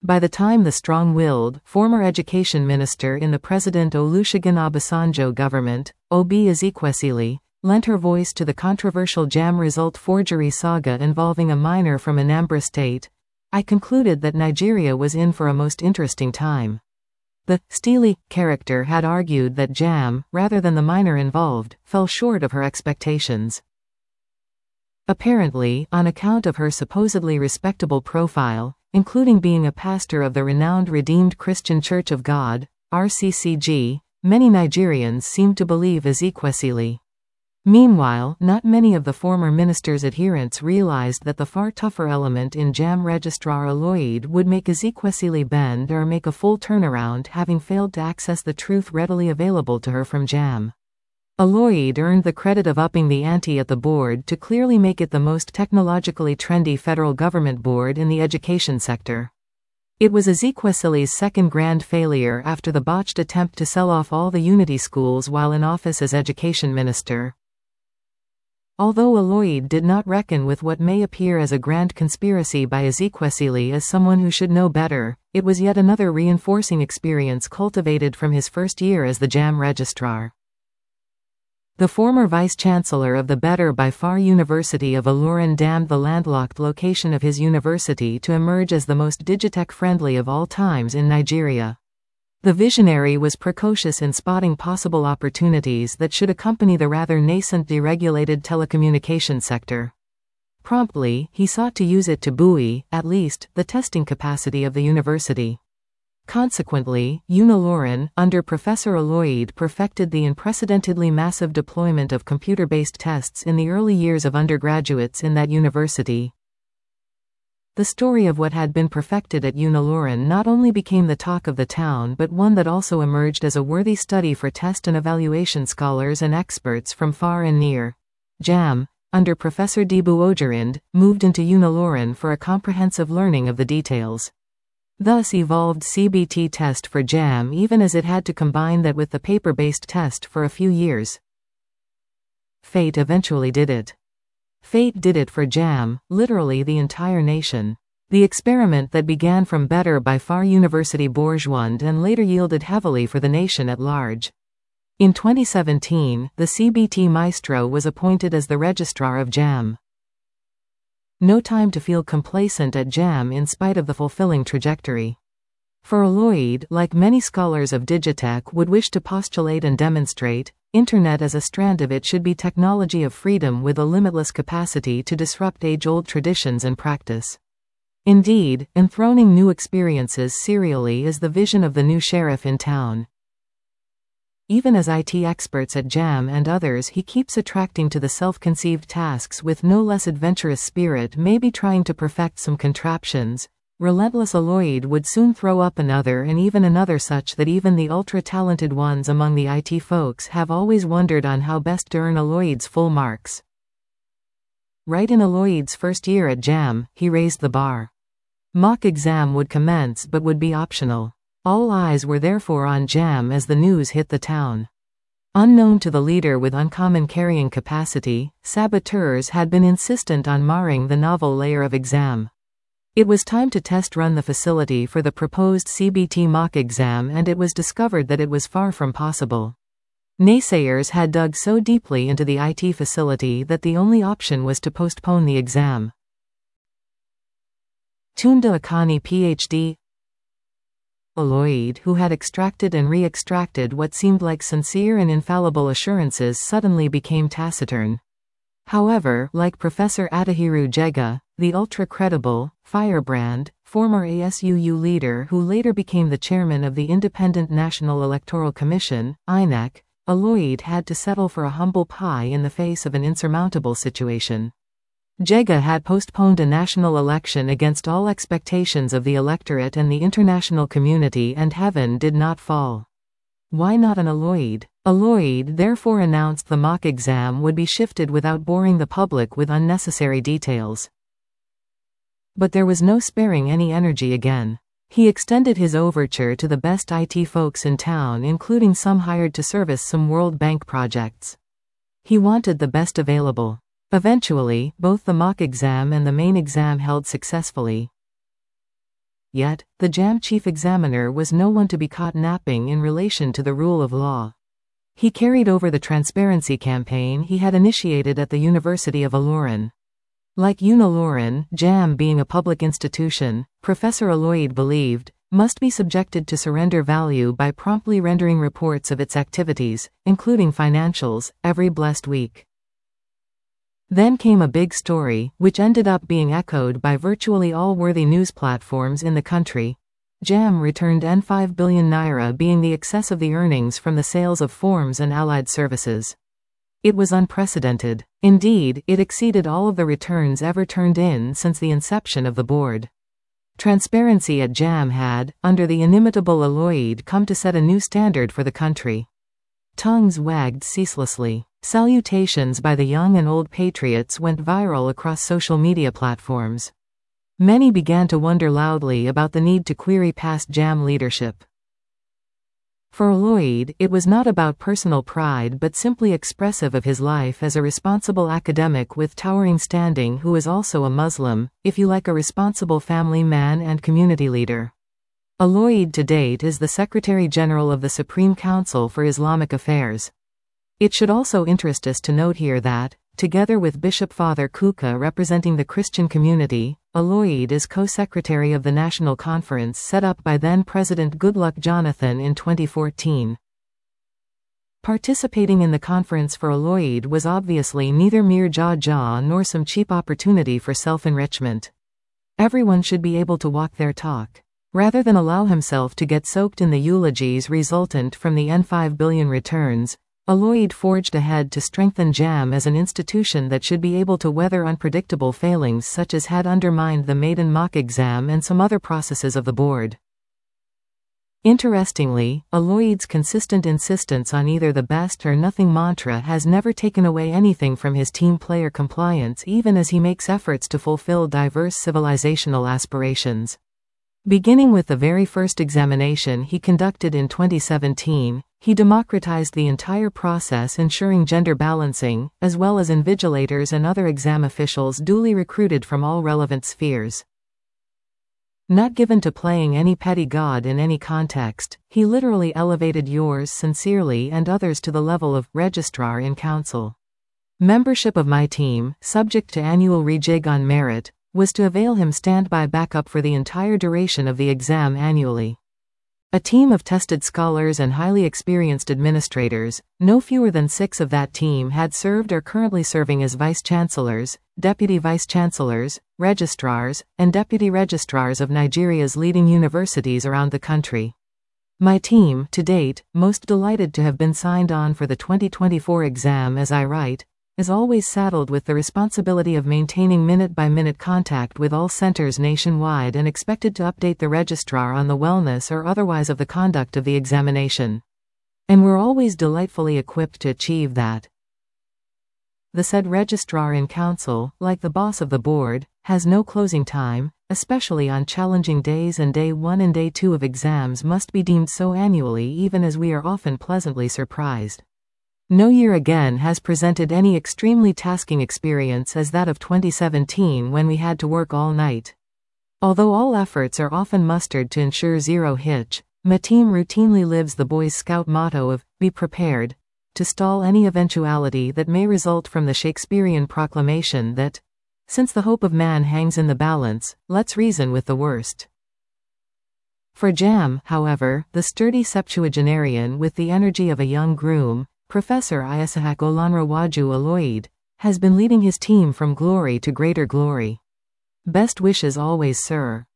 By the time the strong-willed, former education minister in the President Olusegun Obasanjo government, Obi Ezekwesili, lent her voice to the controversial JAMB result forgery saga involving a minor from Anambra State, I concluded that Nigeria was in for a most interesting time. The steely character had argued that JAMB, rather than the minor involved, fell short of her expectations. Apparently, on account of her supposedly respectable profile, including being a pastor of the renowned Redeemed Christian Church of God, RCCG, many Nigerians seemed to believe Ezekwesili. Meanwhile, not many of the former minister's adherents realized that the far tougher element in JAMB Registrar Oloyede would make Ezekwesili bend or make a full turnaround, having failed to access the truth readily available to her from JAMB. Oloyede earned the credit of upping the ante at the board to clearly make it the most technologically trendy federal government board in the education sector. It was Ezekwesili's second grand failure after the botched attempt to sell off all the Unity schools while in office as education minister. Although Oloyede did not reckon with what may appear as a grand conspiracy by Ezekwesili as someone who should know better, it was yet another reinforcing experience cultivated from his first year as the JAMB registrar. The former vice-chancellor of the Better by Far University of Ilorin damned the landlocked location of his university to emerge as the most digitech-friendly of all times in Nigeria. The visionary was precocious in spotting possible opportunities that should accompany the rather nascent deregulated telecommunications sector. Promptly, he sought to use it to buoy, at least, the testing capacity of the university. Consequently, UNILORIN, under Professor Oloyede, perfected the unprecedentedly massive deployment of computer-based tests in the early years of undergraduates in that university. The story of what had been perfected at UNILORIN not only became the talk of the town but one that also emerged as a worthy study for test and evaluation scholars and experts from far and near. JAMB, under Professor Dibu Ojerind, moved into UNILORIN for a comprehensive learning of the details. Thus evolved CBT test for JAMB, even as it had to combine that with the paper-based test for a few years. Fate eventually did it. Fate did it for JAMB, literally the entire nation. The experiment that began from Better by Far University Bourgeois and later yielded heavily for the nation at large. In 2017, the CBT maestro was appointed as the registrar of JAMB. No time to feel complacent at JAMB in spite of the fulfilling trajectory. For Oloyede, like many scholars of Digitech would wish to postulate and demonstrate, Internet as a strand of it should be technology of freedom with a limitless capacity to disrupt age-old traditions and practice. Indeed, enthroning new experiences serially is the vision of the new sheriff in town. Even as IT experts at JAMB and others he keeps attracting to the self-conceived tasks with no less adventurous spirit, maybe trying to perfect some contraptions. Relentless Oloyede would soon throw up another and even another, such that even the ultra-talented ones among the IT folks have always wondered on how best to earn Oloyede's full marks. Right in Oloyede's first year at JAMB, he raised the bar. Mock exam would commence but would be optional. All eyes were therefore on JAMB as the news hit the town. Unknown to the leader with uncommon carrying capacity, saboteurs had been insistent on marring the novel layer of exam. It was time to test run the facility for the proposed CBT mock exam, and it was discovered that it was far from possible. Naysayers had dug so deeply into the IT facility that the only option was to postpone the exam. Tunde Akani PhD. Oloyede, who had extracted and re-extracted what seemed like sincere and infallible assurances, suddenly became taciturn. However, like Professor Adahiru Jega, the ultra-credible, firebrand, former ASUU leader who later became the chairman of the Independent National Electoral Commission, INEC, Oloyede had to settle for a humble pie in the face of an insurmountable situation. Jega had postponed a national election against all expectations of the electorate and the international community, and heaven did not fall. Why not an Oloyede? Oloyede therefore announced the mock exam would be shifted without boring the public with unnecessary details. But there was no sparing any energy again. He extended his overture to the best IT folks in town, including some hired to service some World Bank projects. He wanted the best available. Eventually, both the mock exam and the main exam held successfully. Yet, the JAM chief examiner was no one to be caught napping in relation to the rule of law. He carried over the transparency campaign he had initiated at the University of Ilorin. Like UNILORIN, JAM being a public institution, Professor Aloid believed, must be subjected to surrender value by promptly rendering reports of its activities, including financials, every blessed week. Then came a big story, which ended up being echoed by virtually all worthy news platforms in the country. JAM returned N5 billion naira, being the excess of the earnings from the sales of forms and allied services. It was unprecedented. Indeed, it exceeded all of the returns ever turned in since the inception of the board. Transparency at JAM had, under the inimitable Aloid, come to set a new standard for the country. Tongues wagged ceaselessly. Salutations by the young and old patriots went viral across social media platforms. Many began to wonder loudly about the need to query past JAM leadership. For Aloid, it was not about personal pride but simply expressive of his life as a responsible academic with towering standing who is also a Muslim, if you like, a responsible family man and community leader. Aloid to date is the Secretary General of the Supreme Council for Islamic Affairs. It should also interest us to note here that, together with Bishop Father Kuka representing the Christian community, Aloid is co-secretary of the National Conference set up by then-President Goodluck Jonathan in 2014. Participating in the conference for Aloid was obviously neither mere jaw nor some cheap opportunity for self-enrichment. Everyone should be able to walk their talk. Rather than allow himself to get soaked in the eulogies resultant from the N5 billion returns, Aloid forged ahead to strengthen JAM as an institution that should be able to weather unpredictable failings such as had undermined the maiden mock exam and some other processes of the board. Interestingly, Aloid's consistent insistence on either the best or nothing mantra has never taken away anything from his team player compliance, even as he makes efforts to fulfill diverse civilizational aspirations. Beginning with the very first examination he conducted in 2017, he democratized the entire process, ensuring gender balancing, as well as invigilators and other exam officials duly recruited from all relevant spheres. Not given to playing any petty god in any context, he literally elevated yours sincerely and others to the level of registrar in council. Membership of my team, subject to annual rejig on merit, was to avail him standby backup for the entire duration of the exam annually. A team of tested scholars and highly experienced administrators, no fewer than 6 of that team had served or currently serving as vice-chancellors, deputy vice-chancellors, registrars, and deputy registrars of Nigeria's leading universities around the country. My team, to date, most delighted to have been signed on for the 2024 exam as I write, is always saddled with the responsibility of maintaining minute-by-minute contact with all centers nationwide and expected to update the registrar on the wellness or otherwise of the conduct of the examination. And we're always delightfully equipped to achieve that. The said registrar in council, like the boss of the board, has no closing time, especially on challenging days, and day 1 and day 2 of exams must be deemed so annually, even as we are often pleasantly surprised. No year again has presented any extremely tasking experience as that of 2017 when we had to work all night. Although all efforts are often mustered to ensure zero hitch, my team routinely lives the Boy Scout motto of, be prepared, to stall any eventuality that may result from the Shakespearean proclamation that, since the hope of man hangs in the balance, let's reason with the worst. For JAM, however, the sturdy septuagenarian with the energy of a young groom, Professor Isaac Olanrewaju Aloid, has been leading his team from glory to greater glory. Best wishes always, sir.